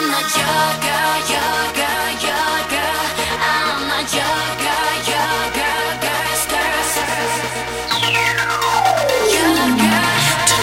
I'm not your girl, your girl, your girl. I'm not your girl, your girl, girls, girls. Your girl,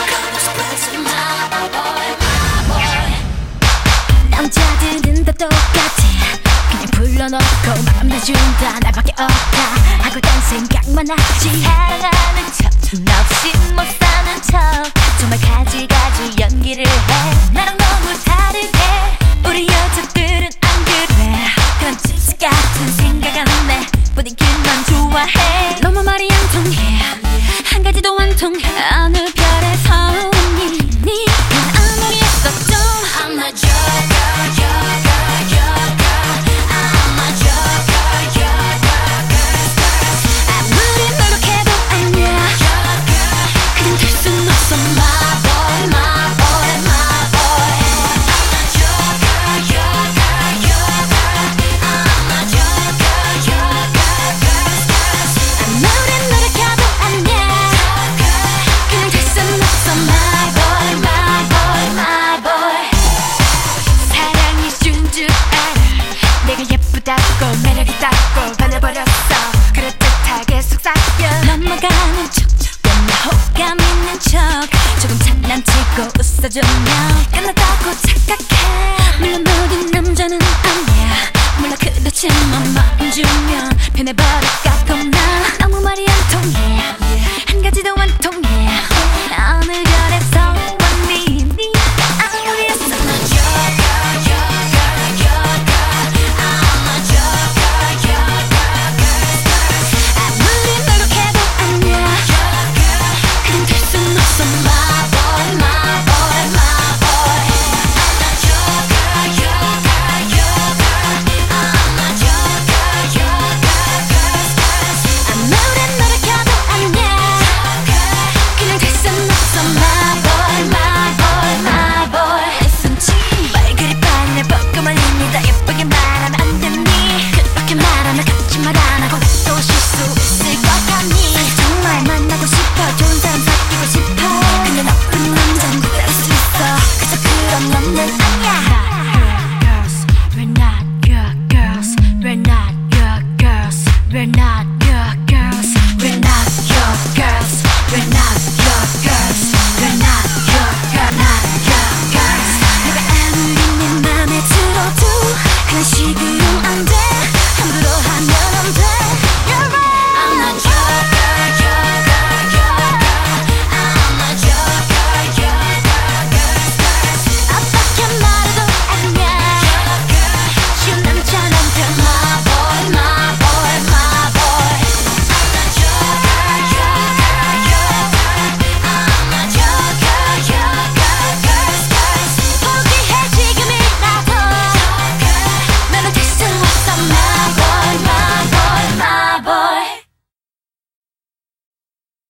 my boy, my boy. 남자들은 다 똑같아. 그냥 불러놓고 마음 내준다. 나밖에 없다 하고 딴 생각만 하지. 사랑하는 척 없이 못 사는 척 정말 가지가지 연기를 해. 나랑 너무 다르게 우리 여자들은 안 그래. 그런 찌찌 같은 생각 안 해. 분위기만 좋아해. 너무 말이 안 통해. 한 가지도 안 통해. 어느 별에서 오니 네가 아무리 했어도 I'm not your girl, your girl, your girl. I'm not your girl, your girl, girls, girls. 아무리 노력해도 아니야. Your girl, 그냥 될 순 없어. my boy, my boy, my boy. I'm not your girl, your girl, your girl. I'm not your girl, your girl, girls, girls. 아무리 노력해도 아니야. 그냥 될 순 없어. My boy, my boy, my boy. 사랑이 준 줄 알아. 내가 예쁘다고 매력있다고 반해버렸어. 그럴듯하게 속삭여 넘어가는 척 맨날 호감 있는 척 조금 장난치고 웃어주면 끝났다고 착각해. 물론 모든 남자는 아니야. 몰라 그렇지만 마음 주면 변해버릴까 겁나. 너무 말이 안 통해. 한 가지도 안 통해. 어느